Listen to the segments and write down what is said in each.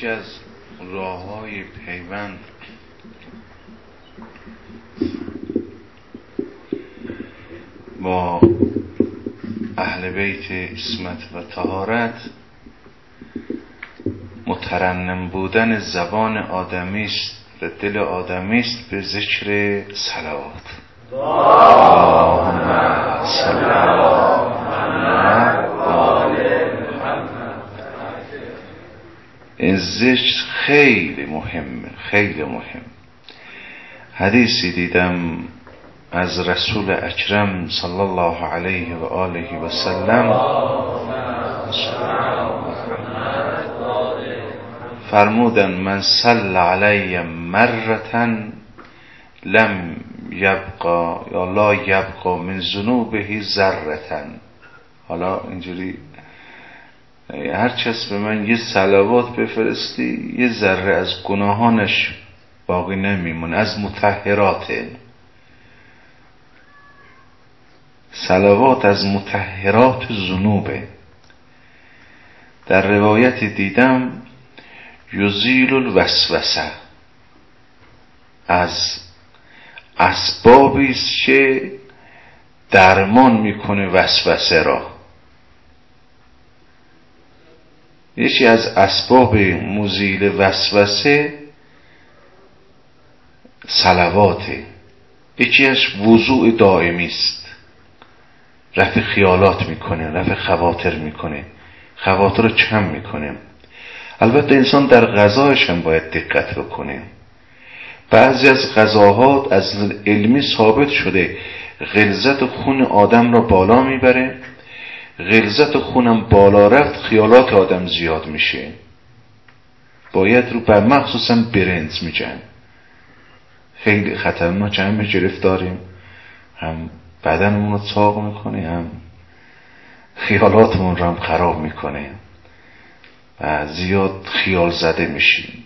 یکی از راه‌های پیوند با اهل بیت عصمت و طهارت مترنم بودن زبان آدمی است و دل آدمی است به ذکر صلوات. اللهم صل علی محمد و آل محمد. این ذکر خیلی مهمه، خیلی مهم. حدیثی دیدم از رسول اکرم صلی الله علیه و آله و سلم، فرمودن من صلی علی مرة لم یبقى یا لا یبقى من ذنوبه ذرة. حالا اینجوری هر کس به من یه صلوات بفرستی یه ذره از گناهانش باقی نمیمونه. از مطهراته، صلوات از مطهرات ذنوبه. در روایت دیدم یزیل الوسوسه، از اسبابی است که درمان میکنه وسوسه را. یکی از اسباب مزیل وسوسه صلواته. یکی از وضوع دائمی است، رفع خیالات میکنه، رفع خواطر میکنه، خواطر رو کم میکنه. البته انسان در غذایش هم باید دقت بکنه. بعضی از غذاها از علمی ثابت شده غلظت خون آدم را بالا میبره. غلظت خونم بالا رفت خیالات آدم زیاد میشه. باید رو بر مخصوصا برنج میجن، خیلی خطرناک، هم گرفتاریم، هم بدنمون رو چاق میکنه، هم خیالاتمون رو هم خراب میکنه و زیاد خیال زده میشیم.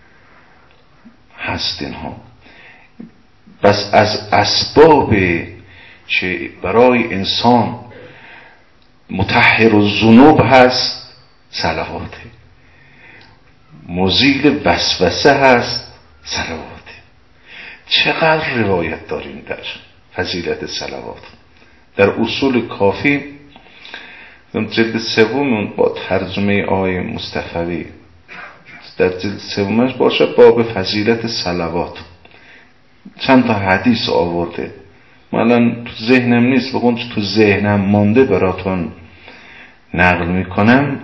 هست اینها. بس از اسباب که برای انسان مطهر الذنوب هست صلواته، مزیل وسوسه هست صلواته. چقدر روایت داریم در فضیلت صلوات. در اصول کافی جلد سوم با ترجمه آقای مصطفی در جلد سومش باشه باب فضیلت صلوات چند تا حدیث آورده. من الان تو ذهنم نیست، بگم تو ذهنم مانده براتون نقل میکنم.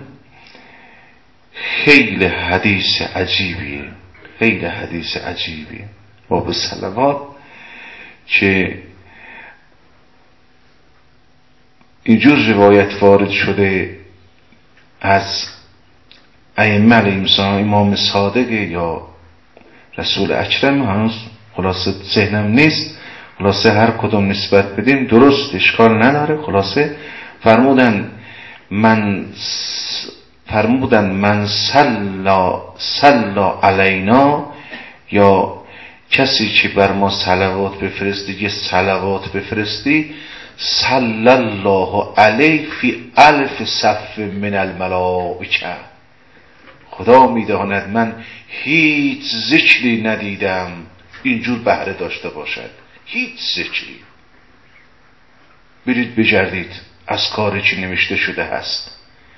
خیلی حدیث عجیبیه، خیلی حدیث عجیبیه باب صلوات که اینجور روایت وارد شده از ائمه علیهم السلام، امام صادق یا رسول اکرم. هنوز خلاصه ذهنم نیست، خلاصه هر کدوم نسبت بدیم درست، اشکال نداره. خلاصه فرمودن من صلا علینا، یا کسی که بر ما صلوات بفرستی، یه صلوات بفرستی، صلی الله علیه فی الف صف من الملائکه. خدا میداند من هیچ ذکری ندیدم اینجور بهره داشته باشد، هیچ ذکری. برید بگردید از کاری که نوشته شده هست.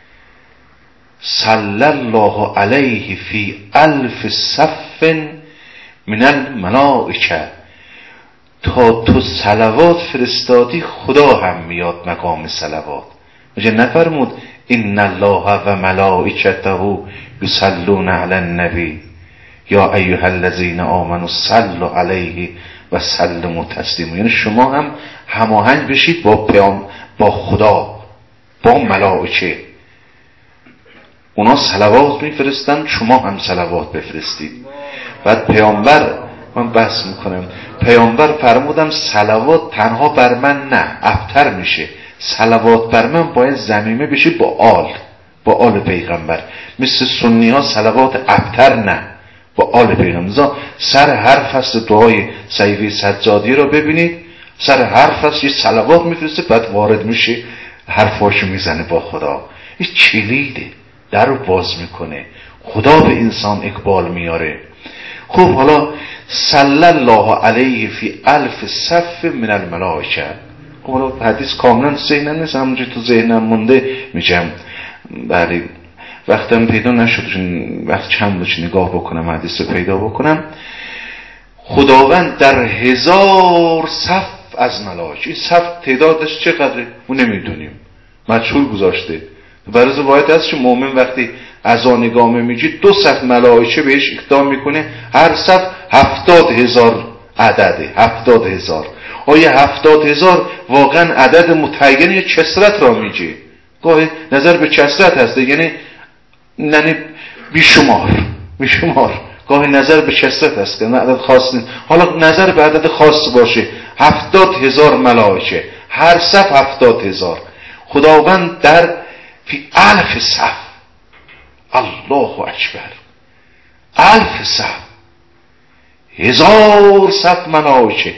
صلی الله علیه فی الف صف من الملائکه. تا تو صلوات فرستادی خدا هم میاد مقام صلوات. مجھے نفرمود ان الله و ملائکته یصلون علی النبی یا ایها الذین آمنوا صلوا علیه و سلموا تسلیما. یعنی شما هم هماهنگ بشید با خدا، با ملائکه. اونا صلوات میفرستن، شما هم صلوات بفرستید. بعد پیامبر، من بحث میکنم، پیامبر فرمودن صلوات تنها بر من نه، ابتر میشه. صلوات بر من باید ضمیمه بشه با آل پیغمبر. مثل سنی ها صلوات ابتر نه، با آل پیغمبر. سر هر فصل دعای صحیفه سجادی رو ببینید، سر هر فصل یه صلوات میفرسته، بعد وارد میشه حرفاشو میزنه با خدا. این کلیده، در رو باز میکنه. خدا به انسان اقبال میاره. خب حالا صلی الله علیه فی الف صف من الملائکه. خب حالا حدیث کاملا ذهنم نیست، همونجوری تو ذهنم مونده میگم. بله وقتم پیدا نشد وقت چند بودش نگاه بکنم حدیث رو پیدا بکنم. خداوند در 1000 صف از ملائکه، این صف تعدادش چقدره اون نمیدونیم، مجهول گذاشته. برای روایت هست که مؤمن وقتی اذان اقامه میگه 2 صف ملائکه بهش اقدام میکنه، هر صف 70,000 عدده. 70,000. آیا 70,000 واقعا عدد متعین یا کثرت را میگه؟ گاهی نظر به کثرت هست، یعنی بیشمار. گاهی نظر به کثرت هست که عدد خاص نیست. حالا نظر به عدد خاص باشه، 70,000 ملائکه، هر صف 70,000. خداوند در فی الف صف، الله اکبر، 1000 صف، 1000 صف ملائکه،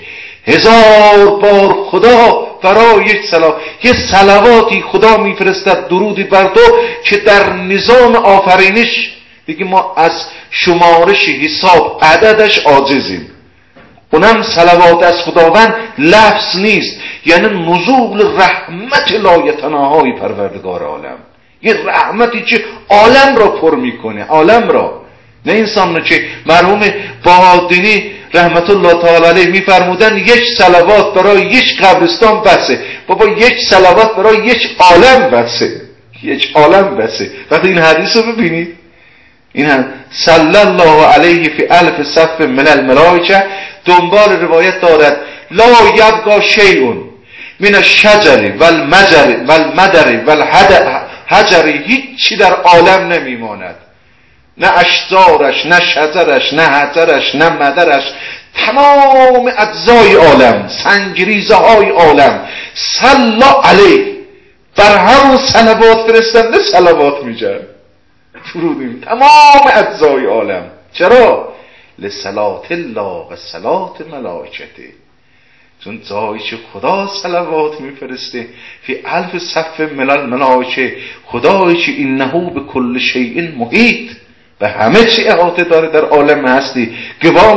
1000 بار خدا برای یک صلواتی خدا میفرستد، درودی بر تو که در نظام آفرینش دیگه ما از شمارش حساب عددش عاجزیم. اونم صلوات از خداوند لفظ نیست، یعنی نزول رحمت لایتناهای پروردگار عالم، یه رحمتی که عالم را پر میکنه، عالم را، نه انسان را. که مرحوم بهادینی رحمت الله تعالی علیه میفرمودن یک صلوات برای یک قبرستان بسه. بابا یک صلوات برای یک عالم بسه، یک عالم بسه. وقتی این حدیث رو ببینید، این هم صلی الله علیه فی الف صف من الملائکه، دنبال روایت دارد لا یبقى شیء من الشجر والمدر والحجر، هیچی در عالم نمیماند، نه اشجارش، نه شجرش، نه حجرش، نه مدرش، تمام اجزای عالم، سنگریزه های عالم صلی علیه، بر همون صلوات فرستنده صلوات میجن، فرودیم تمام اجزای عالم. چرا؟ لصلات الله و صلات ملائکته، چون جایی که خدا صلوات میفرسته. فی الف صف من الملائکه، خدایی که انه به کل شیء محیط، به همه چی احاطه داره در عالم هستی، گوام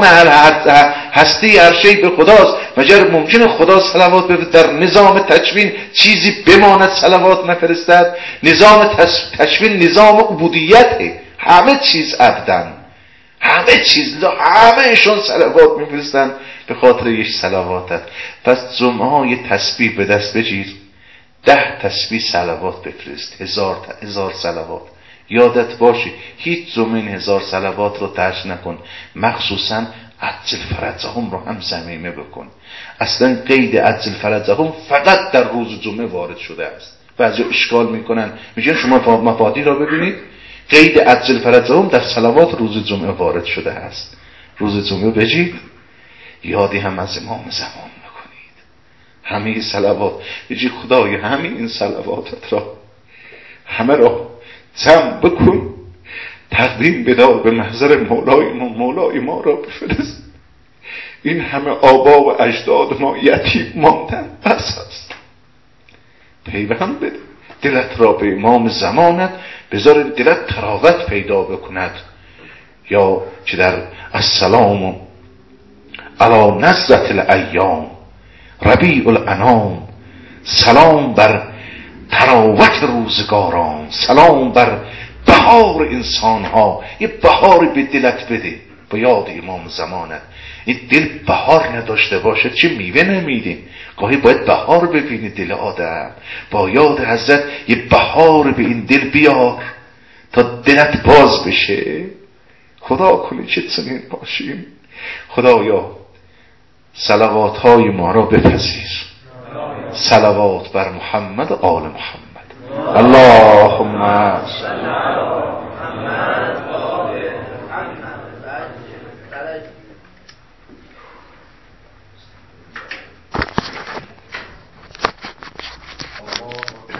هستی هر شی به خداست. مگر ممکنه خدا صلوات بفرسته در نظام تکوین چیزی بماند صلوات نفرستد؟ نظام تکوین نظام عبودیته، همه چیز عبدن، همه چیز، همهشون صلوات میفرستن به خاطر یک صلواتت. پس جمعه های تسبیح به دست بگیر، 10 تسبیح صلوات بفرست، 1000 صلوات. یادت باشه هیچ جمعه 1000 صلوات رو ترک نکن، مخصوصا عجل فرجهم رو هم ضمیمه بکن. اصلا قید عجل فرجهم فقط در روز جمعه وارد شده است. بعضی اشکال میکنن، میگن شما مفادی را ببینید، قید عجل فرجهم در صلوات روز جمعه وارد شده است. روز جمعه بجید، یادی هم از امام زمان بکنید، همه صلوات بجید، خدای همین این صلواتت را همه را جمع بکن، تقدیم بدار به محضر مولای ما را بفرست. این همه آبا و اجداد ما یتیم ماندن، بس است. پیوند بده دلت را به امام زمانت، بذار دلت تراوت پیدا بکند. یا که در السلام علی نزلت الایام ربیع الانام، سلام بر تراوت روزگاران، سلام بر بهار انسان ها. یه بهاری به دلت بده با یاد امام زمانت. این دل بهار نداشته باشه چه میوه نمیده. گاهی باید بهار ببینی دل آدم، با یاد حضرت یه بهار به این دل بیار تا دلت باز بشه. خدا کنه که چنین باشیم. خدایا صلوات های ما را بپذیر. صلوات بر محمد و آل محمد. اللهم صل علی محمد.